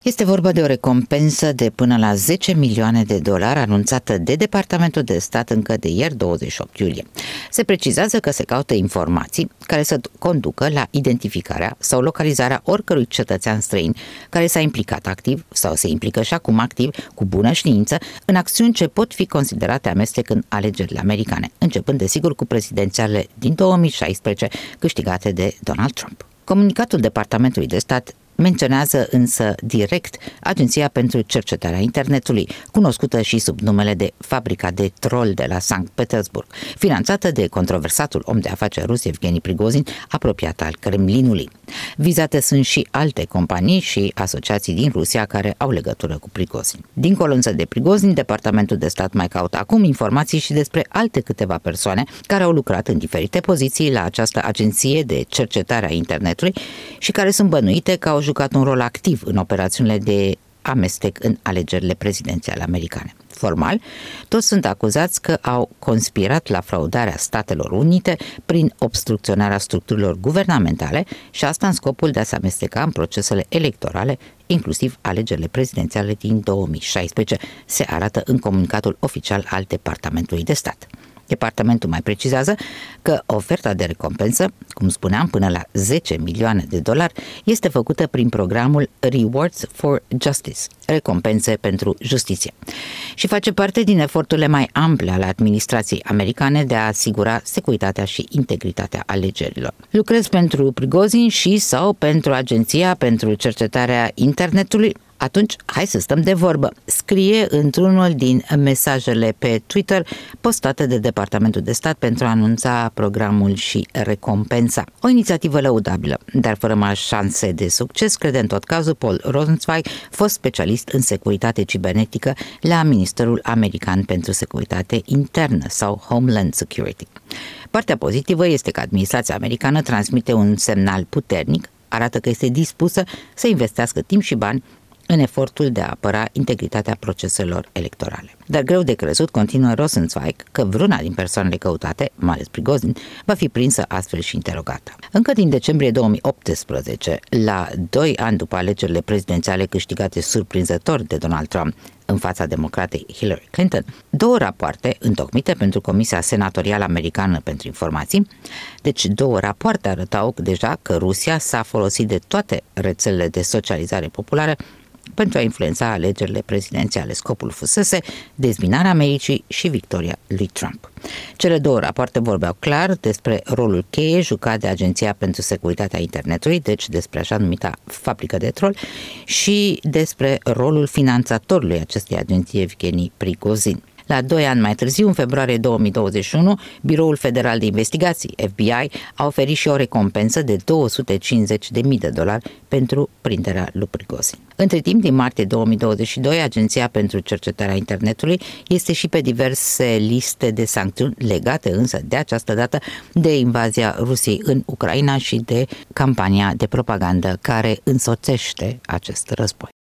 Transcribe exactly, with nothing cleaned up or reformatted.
Este vorba de o recompensă de până la zece milioane de dolari anunțată de Departamentul de Stat încă de ieri, douăzeci și opt iulie. Se precizează că se caută informații care să conducă la identificarea sau localizarea oricărui cetățean străin care s-a implicat activ sau se implică și acum activ, cu bună știință, în acțiuni ce pot fi considerate amestec în alegerile americane, începând desigur cu prezidențialele din două mii șaisprezece câștigate de Donald Trump. Comunicatul Departamentului de Stat menționează însă direct Agenția pentru Cercetarea Internetului, cunoscută și sub numele de Fabrica de Trol de la Sankt Petersburg, finanțată de controversatul om de afaceri rus Evgeni Prigozhin, apropiat al Kremlinului. Vizate sunt și alte companii și asociații din Rusia care au legătură cu Prigozhin. Dincolo însă de Prigozhin, Departamentul de Stat mai caută acum informații și despre alte câteva persoane care au lucrat în diferite poziții la această Agenție de Cercetare a Internetului și care sunt bănuite că au jucat un rol activ în operațiunile de amestec în alegerile prezidențiale americane. Formal, toți sunt acuzați că au conspirat la fraudarea Statelor Unite prin obstrucționarea structurilor guvernamentale și asta în scopul de a se amesteca în procesele electorale, inclusiv alegerile prezidențiale din două mii șaisprezece, se arată în comunicatul oficial al Departamentului de Stat. Departamentul mai precizează că oferta de recompensă, cum spuneam, până la zece milioane de dolari, este făcută prin programul Rewards for Justice, recompense pentru justiție, și face parte din eforturile mai ample ale administrației americane de a asigura securitatea și integritatea alegerilor. Lucrez pentru Prigozhin și sau pentru Agenția pentru Cercetarea Internetului? Atunci, hai să stăm de vorbă, scrie într-unul din mesajele pe Twitter postate de Departamentul de Stat pentru a anunța programul și recompensa. O inițiativă lăudabilă, dar fără mari șanse de succes, crede în tot cazul Paul Rosenzweig, fost specialist în securitate cibernetică la Ministerul American pentru Securitate Internă sau Homeland Security. Partea pozitivă este că administrația americană transmite un semnal puternic, arată că este dispusă să investească timp și bani în efortul de a apăra integritatea proceselor electorale. Dar greu de crezut, continuă Rosenzweig, că vreuna din persoanele căutate, mai ales Prigozhin, va fi prinsă astfel și interogată. Încă din decembrie două mii optsprezece, la doi ani după alegerile prezidențiale câștigate surprinzător de Donald Trump în fața democratei Hillary Clinton, două rapoarte întocmite pentru Comisia Senatorială Americană pentru Informații, deci două rapoarte arătau deja că Rusia s-a folosit de toate rețelele de socializare populară pentru a influența alegerile prezidențiale. Scopul fusese dezbinarea Americii și victoria lui Trump. Cele două rapoarte vorbeau clar despre rolul cheie jucat de Agenția pentru Securitatea Internetului, deci despre așa numita fabrică de trol, și despre rolul finanțatorului acestei agenții, Evgeni Prigozhin. La doi ani mai târziu, în februarie două mii douăzeci și unu, Biroul Federal de Investigații, F B I, a oferit și o recompensă de două sute cincizeci de mii de dolari pentru prinderea lui Prigozhin. Între timp, din martie două mii douăzeci și doi, Agenția pentru Cercetarea Internetului este și pe diverse liste de sancțiuni, legate însă de această dată de invazia Rusiei în Ucraina și de campania de propagandă care însoțește acest război.